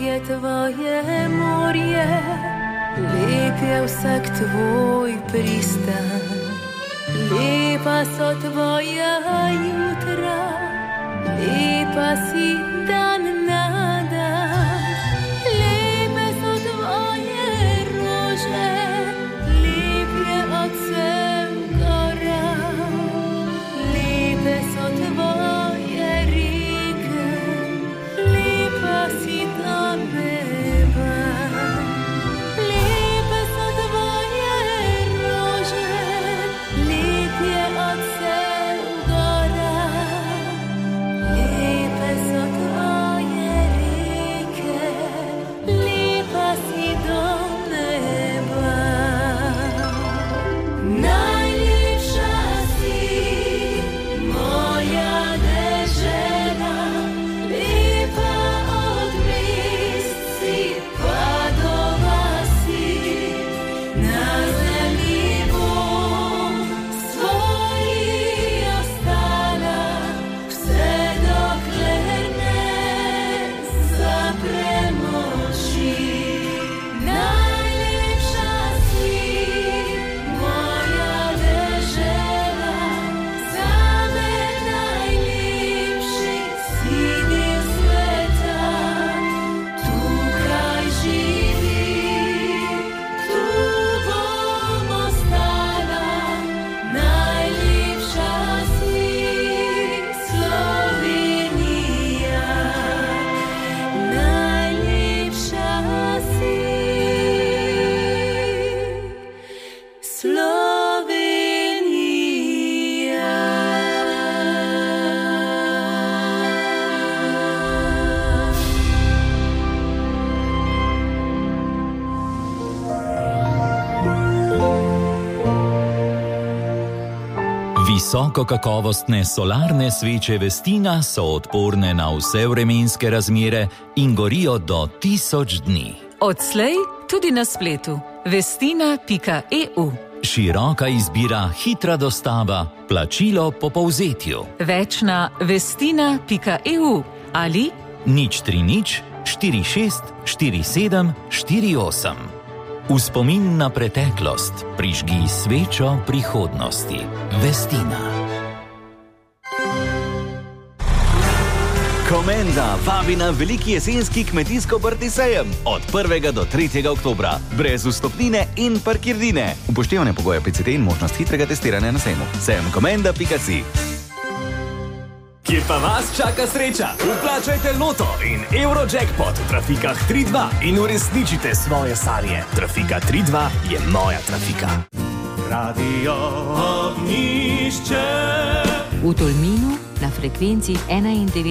je tvoje morje, lep je vsak tvoj pristan. Lepa so tvoja jutra, lepa si dan na dan. Lepe so tvoje rože, lep je odsev gora. Lepe so tvoje reke, lepa si do neba. Lepe so tvoje rože, lep je odsev gora. Lepe so tvoje reke, lepa si do neba. Najlepša si moja dežela, lepa od mest si pa do vasi. Na zemlji bom svoji ostala, vse dokler ne zapremo oči. Najlepša si moja dežela, zame najlepši si del sveta. Tukaj živim, tu bom ostala. Najlepša si Slovenija, najlepša si Visokokakovostne solarne sveče Vestina so odporne na vse vremenske razmere in gorijo do 1000 dni. Odslej tudi na spletu vestina.eu. Široka izbira, hitra dostava, plačilo po povzetju. Več na vestina.eu ali 030 46 47 48. V spomin na preteklost prižgi svečo prihodnosti. Vestina. Komenda vabi na veliki jesenski kmetijsko-obrtni sejem od 1. do 3. oktobra. Brez vstopnine in parkirnine. Upoštevane pogoje PCT in možnost hitrega testiranja na sejmu. Sejemkomenda.si. Kje pa vas čaka sreča? Vplačajte loto in Eurojackpot v trafikah 3-2 in uresničite svoje sanje. Trafika 3-2 je moja trafika. Radio Ognjišče. V Tolminu na frekvenci 91.